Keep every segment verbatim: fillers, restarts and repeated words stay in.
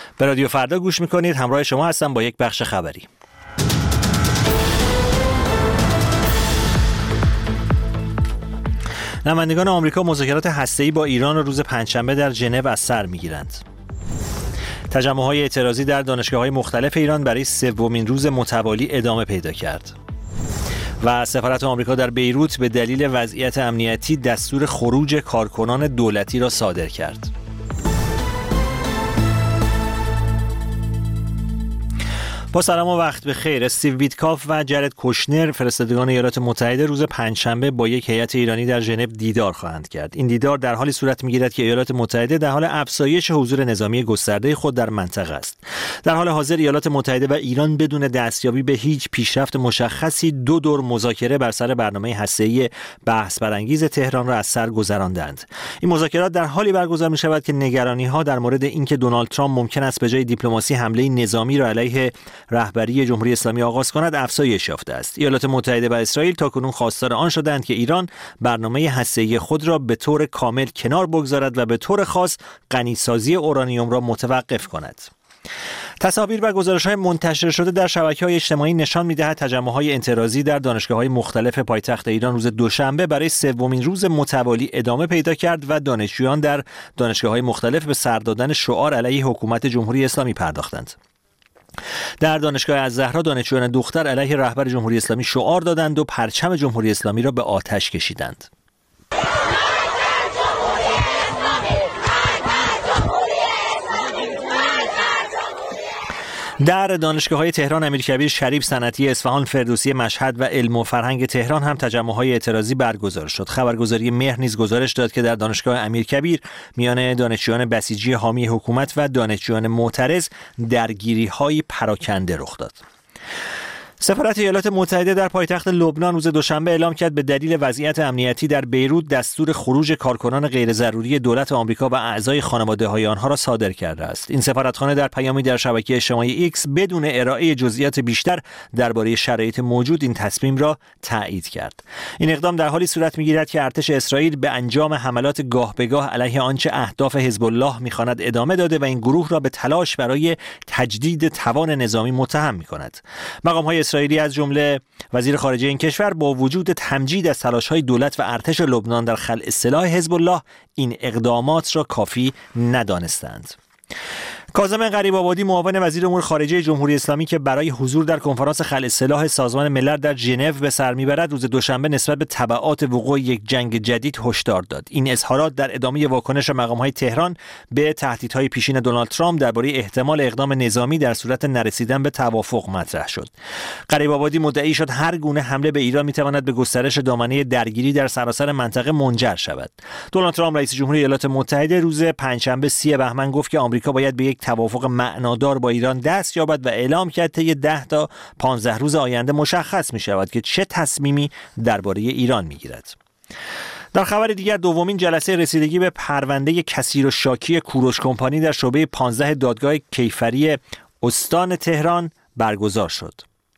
به رادیو فردا گوش میکنید. همراه شما هستم با یک بخش خبری. نمایندگان آمریکا مذاکرات هسته‌ای با ایران روز پنجشنبه در ژنو از سر میگیرند. تجمع‌های اعتراضی در دانشگاه‌های مختلف ایران برای سومین روز متوالی ادامه پیدا کرد. و سفارت آمریکا در بیروت به دلیل وضعیت امنیتی دستور خروج کارکنان دولتی را صادر کرد. با سلام و وقت بخیر. استیو ویتکاف و جرد کوشنر فرستادگان ایالات متحده روز پنجشنبه با یک هیئت ایرانی در ژنو دیدار خواهند کرد. این دیدار در حالی صورت می‌گیرد که ایالات متحده در حال افزایش حضور نظامی گسترده خود در منطقه است. در حال حاضر ایالات متحده و ایران بدون دستیابی به هیچ پیشرفت مشخصی دو دور مذاکره بر سر برنامه هسته‌ای بحث برانگیز تهران را از سر گذراندند. این مذاکرات در حالی برگزار می‌شود که نگرانی‌ها در مورد اینکه دونالد ترامپ ممکن است به جای دیپلماسی حمله نظامی را علیه رهبری جمهوری اسلامی آغاز کند افزایش یافته است. ایالات متحده و اسرائیل تاکنون خواستار آن شدند که ایران برنامه هسته‌ای خود را به طور کامل کنار بگذارد و به طور خاص غنیسازی اورانیوم را متوقف کند. تصاویر و گزارش‌های منتشر شده در شبکه‌های اجتماعی نشان می‌دهد تجمع‌های اعتراضی در دانشگاه‌های مختلف پایتخت ایران روز دوشنبه برای سومین روز متوالی ادامه پیدا کرد و دانشجویان در دانشگاه‌های مختلف به سر دادن شعار علیه حکومت جمهوری اسلامی پرداختند. در دانشگاه الزهرا دانشجویان دختر علیه رهبر جمهوری اسلامی شعار دادند و پرچم جمهوری اسلامی را به آتش کشیدند. در دانشگاه‌های تهران، امیرکبیر، شریف، صنعتی، اصفهان، فردوسی، مشهد و علم و فرهنگ تهران هم تجمع‌های اعتراضی برگزار شد. خبرگزاری مهر نیز گزارش داد که در دانشگاه امیرکبیر میان دانشجویان بسیجی حامی حکومت و دانشجویان معترض درگیری‌های پراکنده رخ داد. سفارت ایالات متحده در پایتخت لبنان روز دوشنبه اعلام کرد به دلیل وضعیت امنیتی در بیروت دستور خروج کارکنان غیر ضروری دولت آمریکا و اعضای خانواده‌های آنها را صادر کرده است. این سفارتخانه در پیامی در شبکه اجتماعی ایکس بدون ارائه جزئیات بیشتر درباره شرایط موجود این تصمیم را تایید کرد. این اقدام در حالی صورت می‌گیرد که ارتش اسرائیل به انجام حملات گاه به گاه علیه آنچه اهداف حزب الله می‌خواند ادامه داده و این گروه را به تلاش برای تجدید توان نظامی متهم می‌کند. مقام‌های اسرائیلی از جمله وزیر خارجه این کشور با وجود تمجید از تلاش‌های دولت و ارتش لبنان در خلع سلاح حزب الله این اقدامات را کافی ندانستند. کاظم غریب‌آبادی معاون وزیر امور خارجه جمهوری اسلامی که برای حضور در کنفرانس خلع سلاح سازمان ملل در ژنو به سر میبرد روز دوشنبه نسبت به تبعات وقوع یک جنگ جدید هشدار داد. این اظهارات در ادامه واکنش مقام‌های تهران به تهدیدهای پیشین دونالد ترامپ درباره احتمال اقدام نظامی در صورت نرسیدن به توافق مطرح شد. غریب‌آبادی مدعی شد هر گونه حمله به ایران میتواند به گسترش دامنه درگیری در سراسر منطقه منجر شود. دونالد ترامپ رئیس جمهور ایالات متحده روز پنجشنبه سی بهمن گفت که آمریکا باید به یک توافق معنادار با ایران دست یابد و اعلام کرد طی ده تا پانزده روز آینده مشخص می شود که چه تصمیمی درباره ایران می گیرد. در خبر دیگر، دومین جلسه رسیدگی به پرونده کثیر و شاکی کوروش کمپانی در شعبه پانزده دادگاه کیفری استان تهران برگزار شد.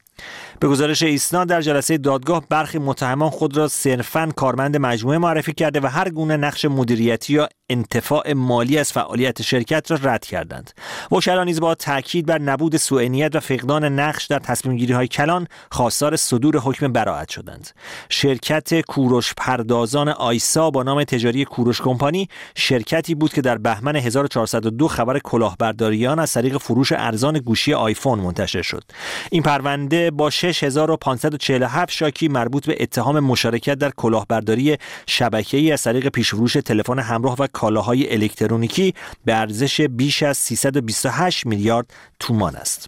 به گزارش ایسنا در جلسه دادگاه برخی متهمان خود را صرفاً کارمند مجموعه معرفی کرده و هر گونه نقش مدیریتی یا انتفاع مالی از فعالیت شرکت را رد کردند. وکلا نیز با تاکید بر نبود سوء نیت و فقدان نقش در تصمیم گیری های کلان خواستار صدور حکم براءت شدند. شرکت کوروش پردازان آیسا با نام تجاری کوروش کمپانی شرکتی بود که در بهمن هزار و چهارصد و دو خبر کلاهبرداریان از طریق فروش ارزان گوشی آیفون منتشر شد. این پرونده با شش هزار و پانصد و چهل و هفت شاکی مربوط به اتهام مشارکت در کلاهبرداری شبکه‌ای از طریق پیش‌فروش تلفن همراه و کالاهای الکترونیکی به ارزش بیش از سیصد و بیست و هشت میلیارد تومان است.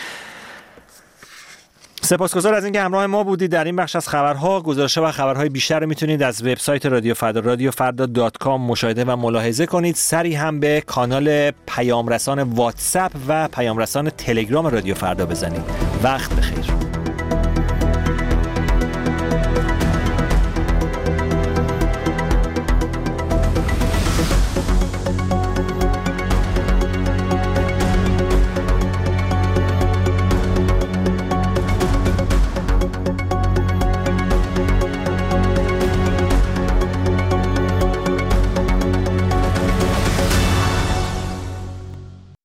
سپاسگزار از اینکه همراه ما بودید در این بخش از خبرها. گزارش‌ها و خبرهای بیشتر رو میتونید از وبسایت رادیو فردا رادیو فردا دات کام مشاهده و ملاحظه کنید. سری هم به کانال پیام رسان واتساپ و پیام رسان تلگرام رادیو فردا بزنید. وقت بخیر.